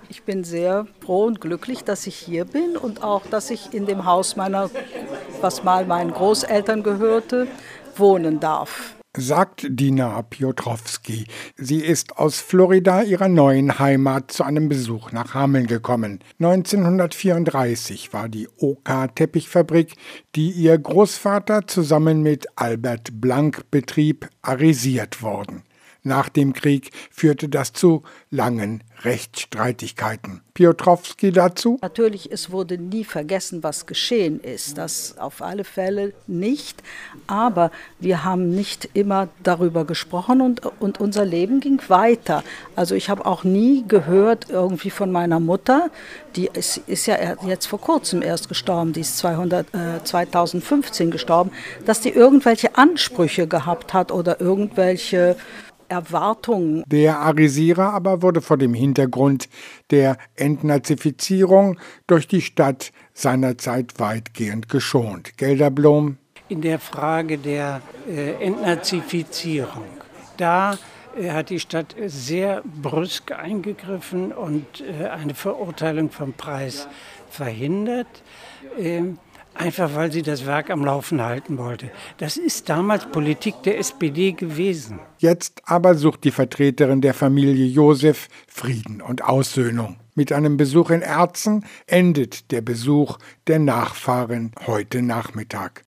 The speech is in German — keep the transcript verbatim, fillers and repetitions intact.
Ich bin sehr froh und glücklich, dass ich hier bin und auch, dass ich in dem Haus meiner, was mal meinen Großeltern gehörte, wohnen darf. Sagt Dina Piotrowski. Sie ist aus Florida, ihrer neuen Heimat, zu einem Besuch nach Hameln gekommen. neunzehnhundertvierunddreißig war die Oka-Teppichfabrik, die ihr Großvater zusammen mit Albert Blank betrieb, arisiert worden. Nach dem Krieg führte das zu langen Rechtsstreitigkeiten. Piotrowski dazu: Natürlich, es wurde nie vergessen, was geschehen ist. Das auf alle Fälle nicht. Aber wir haben nicht immer darüber gesprochen und, und unser Leben ging weiter. Also ich habe auch nie gehört irgendwie von meiner Mutter, die ist, ist ja jetzt vor kurzem erst gestorben, die ist zweihundert, äh, zweitausendfünfzehn gestorben, dass die irgendwelche Ansprüche gehabt hat oder irgendwelche Erwartungen. Der Arisierer aber wurde vor dem Hintergrund der Entnazifizierung durch die Stadt seinerzeit weitgehend geschont. Gelderblom: In der Frage der äh, Entnazifizierung, da äh, hat die Stadt sehr brüsk eingegriffen und äh, eine Verurteilung vom Preis verhindert. Äh, Einfach weil sie das Werk am Laufen halten wollte. Das ist damals Politik der S P D gewesen. Jetzt aber sucht die Vertreterin der Familie Josef Frieden und Aussöhnung. Mit einem Besuch in Erzen endet der Besuch der Nachfahren heute Nachmittag.